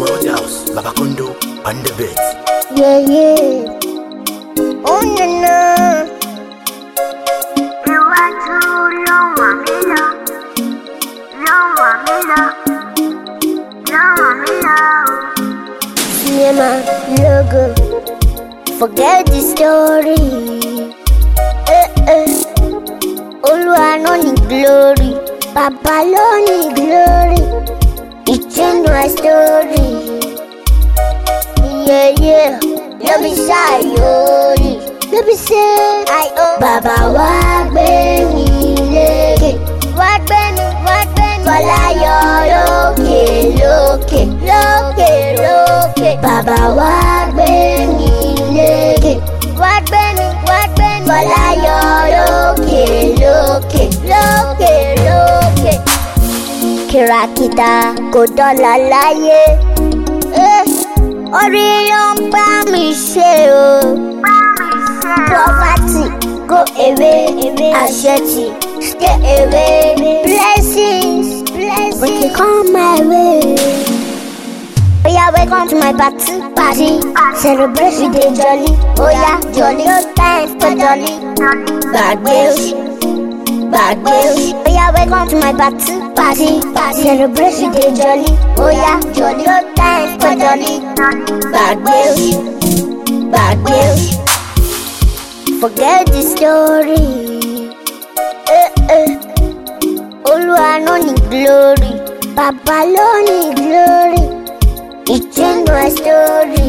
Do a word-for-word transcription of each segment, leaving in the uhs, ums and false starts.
World House, Baba Kondo, on the beat. Yeah, yeah. Oh, no, no. You are too long, Mamila. Long, Mamila. Long, Mamila. Cinema logo. Forget the story. Eh, eh. Oluwa no need glory. Papa no need glory. It changed my story. Yeah, yeah. No be shy, yo. No be say I own. Baba wa gbe mi leke. Wa gbe mi, wa gbe mi. Fọlá yọ lókè, lókè, lókè, lókè. Baba wa gbe mi leke. Wa gbe mi, wa gbe mi. Fọlá yọ lókè, lókè, lókè, lókè. Kìràkìtà kò dọ́là láyé. Eh. Orí ló ń bá mi ṣe o. Poverty go away, àṣetì stay away. Blessings, blessings will come my way. Oya, welcome to my party, party. Celebrate with a jolly. Oya, jolly, no time for jolly. Gbàgbé òṣì, gbàgbé òṣì. Oya, welcome to my party, party. Celebrate with a jolly. Oya, jolly, no time for jolly. Gbàgbé òṣì, gbàgbé òṣì. Forget the story. Eh, eh. Oluwa no need glory. Papa no need glory. It changed my story.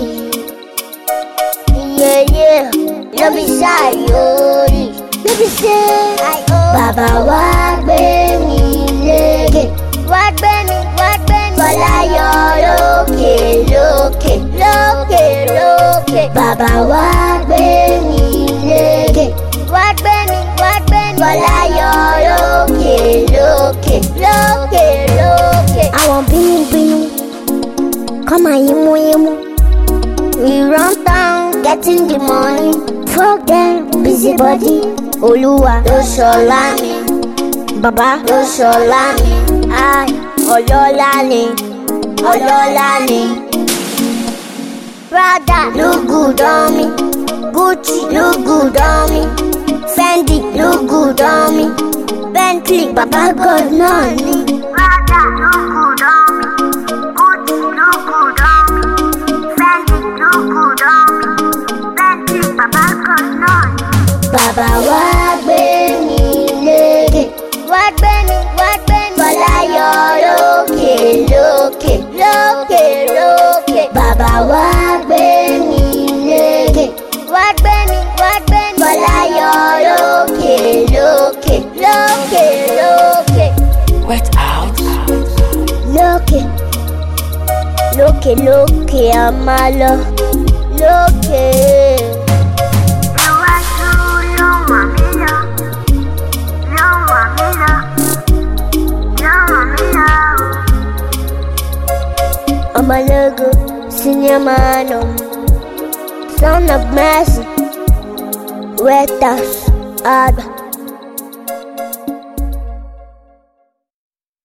Yeah, yeah. No be shy, yo. No be say I own. Baba wa gbe mi leke. Wa gbe mi, wa gbe mi. Fọlá yọ lókè, lókè, lókè, lókè. Baba wa gbe mi leke. Wa gbe mi, wa gbe mi. Fọlá yọ lókè, lókè, lókè, lókè. Àwọn bínúbínú come and yimu yimu. We run town getting the money. Fuck them, busybody. Olúwa ló ṣọlá mi. Baba ló ṣọlá mi. Ai, ọlọ́lá ni, ọlọ́lá ni. Prada look good on me. Gucci look good on me. Fendi look good on me. Bentley, Baba God náà ni. Prada look good on me. Gucci look good on me. Fendi look good on me. Bentley, Baba God náà ni. Baba wa gbé mi lékè. Wa gbé mi, wa gbé mi. Fọlá yọ lókè, lókè, lókè, lókè. Baba wa gbé mi lékè. Wa gbé mi, wa gbé mi. Fọlá yọ lókè, lókè, lókè, lókè. Wet out. Lókè, lókè, lókè a máa lọ. Lókè. You are too long, Mamila. Long, Mamila. Long, Mamila. Omologo, senior man, son of mercy, wet us, Abba.